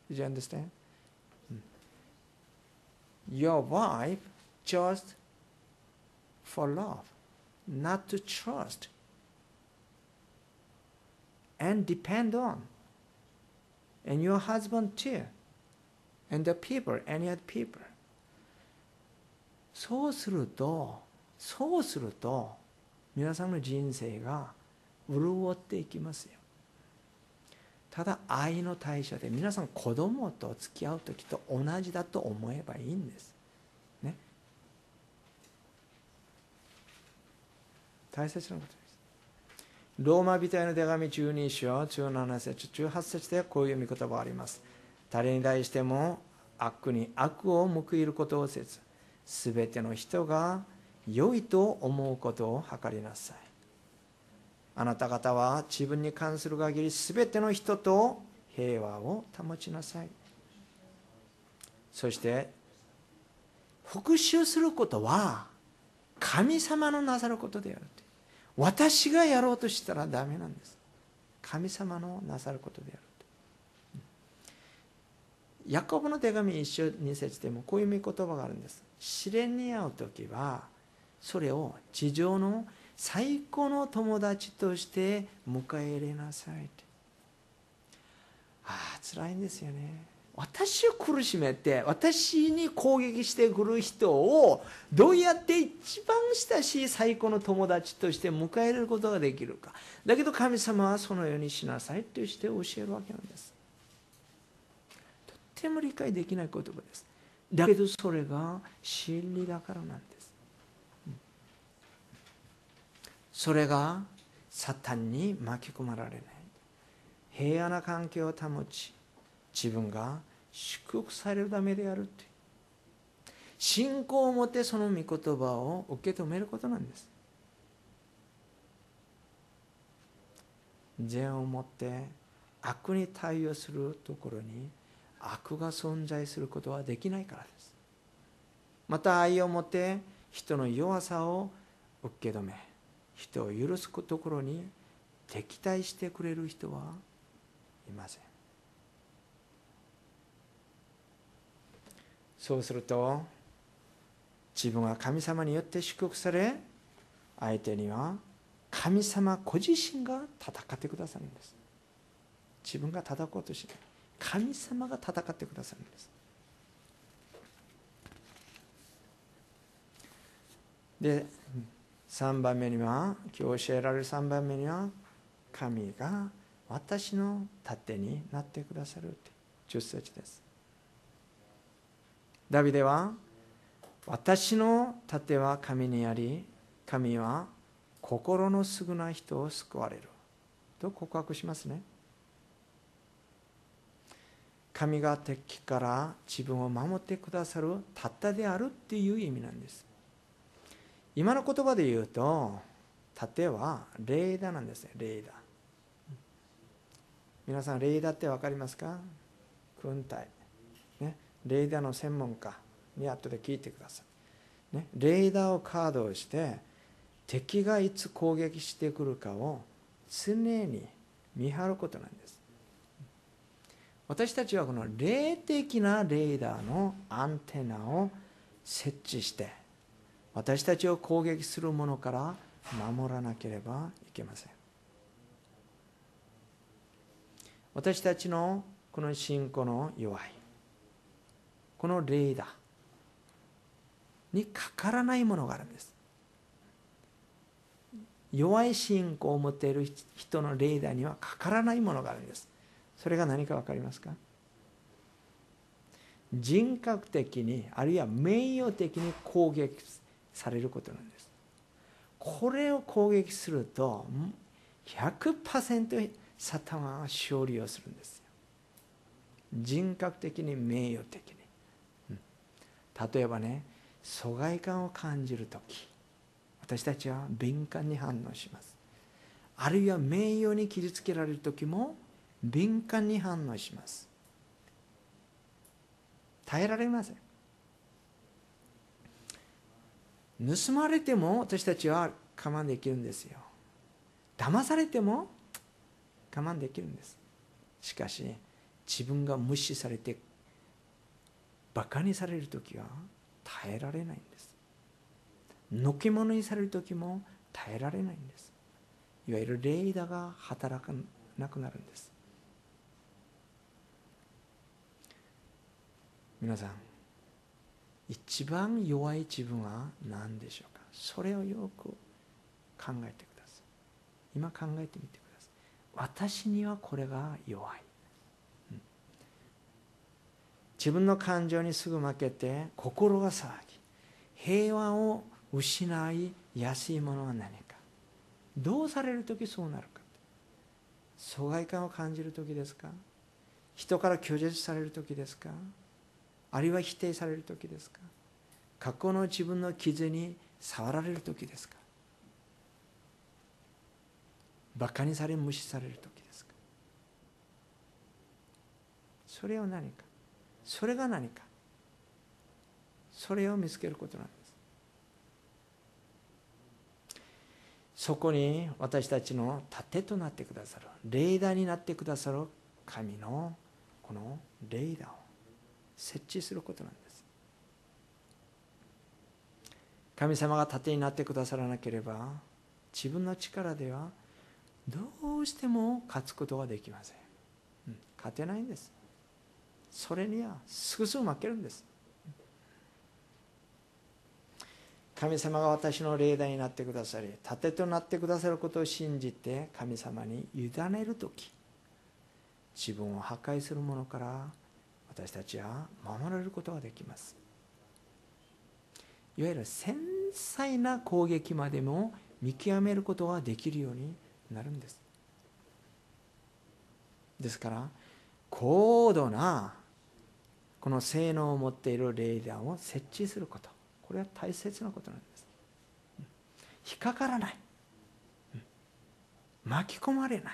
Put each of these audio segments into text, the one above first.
Did you understand? Your wife just for love, not to trust and depend on. And your husband too. And the people, any other people. そうすると、皆さんの人生が潤っていきますよ。ただ愛の対象で、皆さん子供と付き合う時と同じだと思えばいいんです。ね。大切なことです。ローマ人への手紙12章17節18節でこういう見言葉があります。誰に対しても悪に悪を報いることをせず、すべての人が良いと思うことを図りなさい。あなた方は自分に関する限りすべての人と平和を保ちなさい。そして復讐することは神様のなさることである。私がやろうとしたらダメなんです。神様のなさることである。ヤコブの手紙1章2節でもこういう見言葉があるんです。試練に遭うときはそれを地上の最高の友達として迎え入れなさい。辛いんですよね。私を苦しめて私に攻撃してくる人をどうやって一番親しい最高の友達として迎え入れることができるか。だけど神様はそのようにしなさいとして教えるわけなんです。とっても理解できない言葉です。だけどそれが真理だからなんです。それがサタンに巻き込まれない平和な関係を保ち、自分が祝福されるためであるという信仰を持ってその御言葉を受け止めることなんです。善を持って悪に対応するところに悪が存在することはできないからです。また愛を持って人の弱さを受け止め、人を許すところに敵対してくれる人はいません。そうすると自分は神様によって祝福され、相手には神様ご自身が戦ってくださるんです。自分が戦おうとしない、神様が戦ってくださるんです。で3番目には、今日教えられる3番目には、神が私の盾になってくださる10節です。ダビデは、私の盾は神にあり、神は心のすぐな人を救われると告白しますね。神が敵から自分を守ってくださる盾であるっていう意味なんです。今の言葉で言うと、盾はレーダーなんですね。レーダー。皆さんレーダーって分かりますか？軍隊、ね、レーダーの専門家に後で聞いてください、ね、レーダーを稼働して敵がいつ攻撃してくるかを常に見張ることなんです。私たちはこの霊的なレーダーのアンテナを設置して私たちを攻撃するものから守らなければいけません。私たちのこの信仰の弱いこのレーダーにかからないものがあるんです。弱い信仰を持っている人のレーダーにはかからないものがあるんです。それが何か分かりますか？人格的にあるいは名誉的に攻撃されることなんです。これを攻撃すると 100% サタンは勝利をするんですよ。人格的に名誉的に、例えばね、疎外感を感じるとき私たちは敏感に反応します。あるいは名誉に傷つけられるときも敏感に反応します。耐えられません。盗まれても私たちは我慢できるんですよ。騙されても我慢できるんです。しかし自分が無視されてバカにされるときは耐えられないんです。のけ者にされるときも耐えられないんです。いわゆる霊打が働かなくなるんです。皆さん、一番弱い自分は何でしょうか。それをよく考えてください。今考えてみてください。私にはこれが弱い。自分の感情にすぐ負けて心が騒ぎ、平和を失いやすいものは何か。どうされるときそうなるか。疎外感を感じるときですか。人から拒絶されるときですか。あるいは否定されるときですか。過去の自分の傷に触られるときですか。バカにされ無視されるときですか。それは何か。それが何か。それを見つけることなんです。そこに私たちの盾となってくださる、レーダーになってくださる神のこのレーダーを設置することなんです。神様が盾になってくださらなければ、自分の力ではどうしても勝つことができません。勝てないんです。それにはすぐ負けるんです。神様が私の霊台になってくださり、盾となってくださることを信じて神様に委ねるとき、自分を破壊するものから私たちは守られることができます。いわゆる繊細な攻撃までも見極めることができるようになるんです。ですから高度なこの性能を持っているレーダーを設置すること、これは大切なことなんです。引っかからない、巻き込まれない。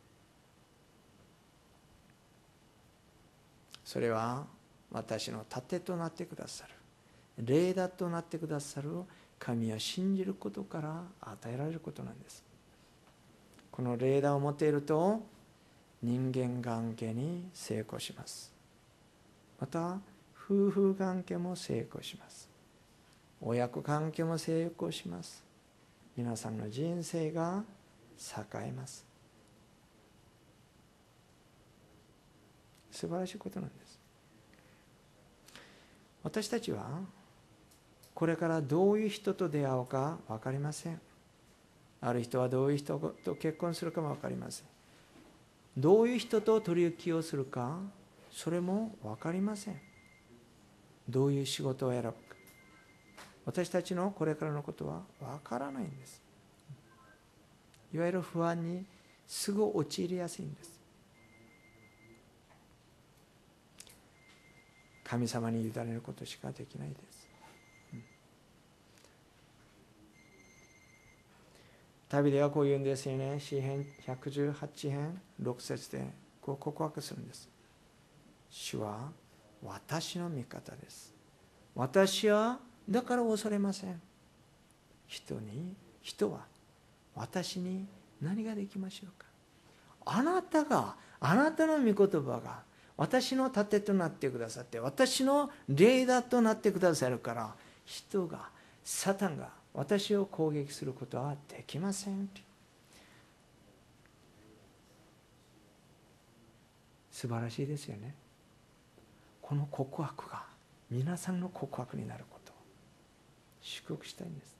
それは私の盾となってくださる、レーダーとなってくださる神を信じることから与えられることなんです。このレーダーを持っていると人間関係に成功します。また夫婦関係も成功します。親子関係も成功します。皆さんの人生が栄えます。素晴らしいことなんです。私たちはこれからどういう人と出会うか分かりません。ある人はどういう人と結婚するかも分かりません。どういう人と取引をするか、それも分かりません。どういう仕事を選ぶか、私たちのこれからのことは分からないんです。いわゆる不安にすぐ陥りやすいんです。神様に委ねることしかできないです。旅ではこう言うんですよね。詩編118編6節でこう告白するんです。主は私の味方です。私はだから恐れません。人は私に何ができましょうか。あなたの御言葉が私の盾となってくださって、私のレーダーとなってくださるから、サタンが私を攻撃することはできません。素晴らしいですよね。この告白が皆さんの告白になることを祝福したいんです。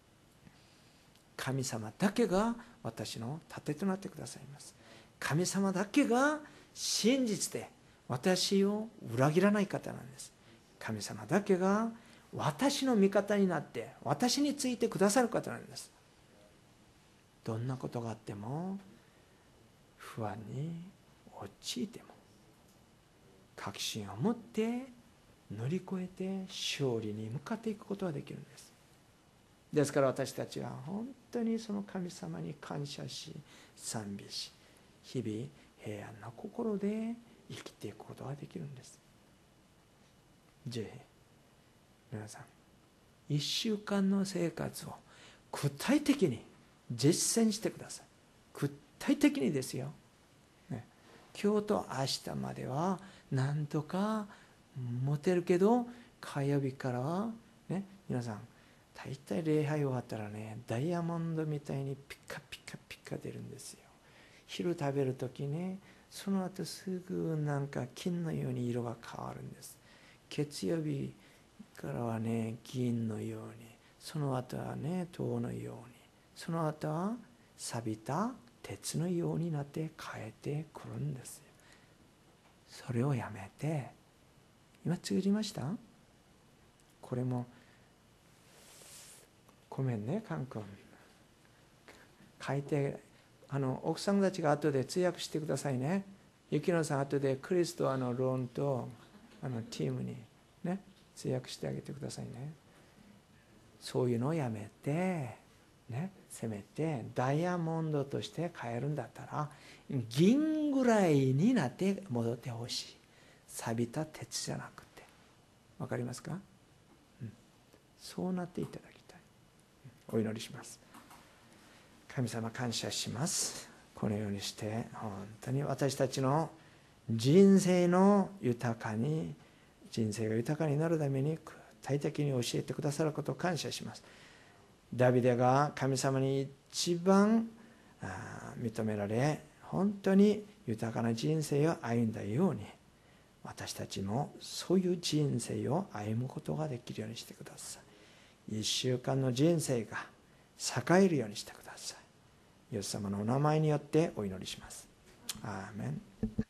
神様だけが私の盾となってくださいます。神様だけが真実で私を裏切らない方なんです。神様だけが私の味方になって私についてくださる方なんです。どんなことがあっても不安に陥っても確信を持って乗り越えて勝利に向かっていくことができるんです。ですから私たちは本当にその神様に感謝し賛美し、日々平安な心で生きていくことができるんです。ぜひ皆さん1週間の生活を具体的に実践してください。具体的にですよ、ね、 今日と明日まではなんとか持てるけど、火曜日からはね、皆さん大体礼拝終わったらね、ダイヤモンドみたいにピカピカピカ出るんですよ。昼食べる時ね、その後すぐなんか金のように色が変わるんです。月曜日からはね、銀のように、その後はね、銅のように、その後は錆びた鉄のようになって変えてくるんですよ。それをやめて、今通じました？これもごめんね、カン君、書いて、奥さんたちが後で通訳してくださいね。雪乃さん後でクリスとローンとチームにね、通訳してあげてくださいね。そういうのをやめてね、せめてダイヤモンドとして変えるんだったら銀ぐらいになって戻ってほしい。錆びた鉄じゃなくて。わかりますか？そうなっていただきたい。お祈りします。神様、感謝します。このようにして本当に私たちの人生が豊かになるために具体的に教えてくださることを感謝します。ダビデが神様に一番認められ、本当に豊かな人生を歩んだように、私たちもそういう人生を歩むことができるようにしてください。一週間の人生が栄えるようにしてください。イエス様のお名前によってお祈りします。アーメン。